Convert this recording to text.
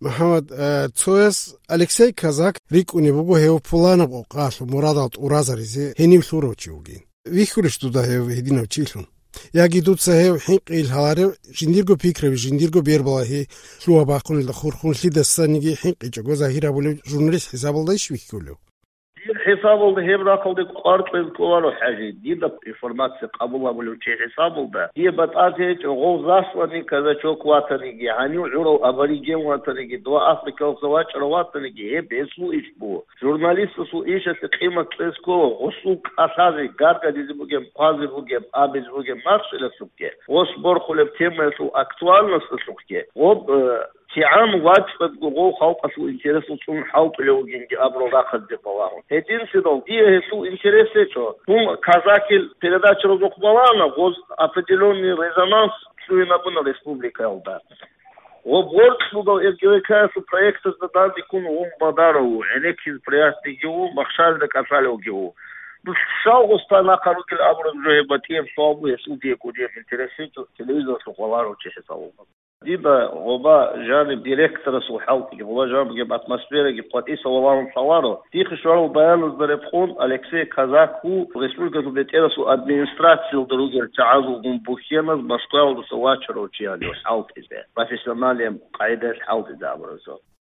محمد توس الکسی کازاک ریکونی بگو هیو پولانه بو قاسو مرادات اورازریزی هنیو سوروچیوگین ویخورش تو ده هیو هدینو چیلون یاگی دوت سهیو حق الهاره جندیرگو پیکره جندیرگو بیربلاهی شلوا باقون الخورخون لی دستانیگی حق جگو ظاهره بولو ژورنالیست حساب الداش ویخولو حساب الدهيب راقل دي قارت الكوارو حاجة دي ده انفورماتسي قبولها بلوشي حساب الده هي بتأتي غو زاسواني كذا شوك واتنيجي هاني وعرو أبريجي واتنيجي دوا أفريقيا وزواج رواتنيجي هي بيسو إيش بو جورناليست سو إيش تقيمة تسكو غسوك أساسي قارقة دي بوجم قاضي بوجم آبز بوجم مارش لسوكي غصبور خلب تيمة سو أكتوال نسلسوكي غب في عام واجفت جو خلق سو انترس سو حاول لو جنجي ابرو راخد دبواه هدين سيدو دي سو انترسيتو هم казаки передача разуқбалана воз определенный резонанс суина бuna республика алда Оборот слугал эгвекасу проекта задали куну бадару элекин проекты геу махшал да касалу геу Шау стана карукил абру жебатиев собу есуди куди интересито телевизор суховару чесалу Диба оба жаниб директора сухалки, оба жаниб атмосфера гипотеза оларун салару. Тихо шорал баян зарепхон Алексей Казаку республика субъектера администрацию другер чаазу гумбухена с Москвы до Салачера учили халт изе. Профессионалем кайдес халт изе абразо.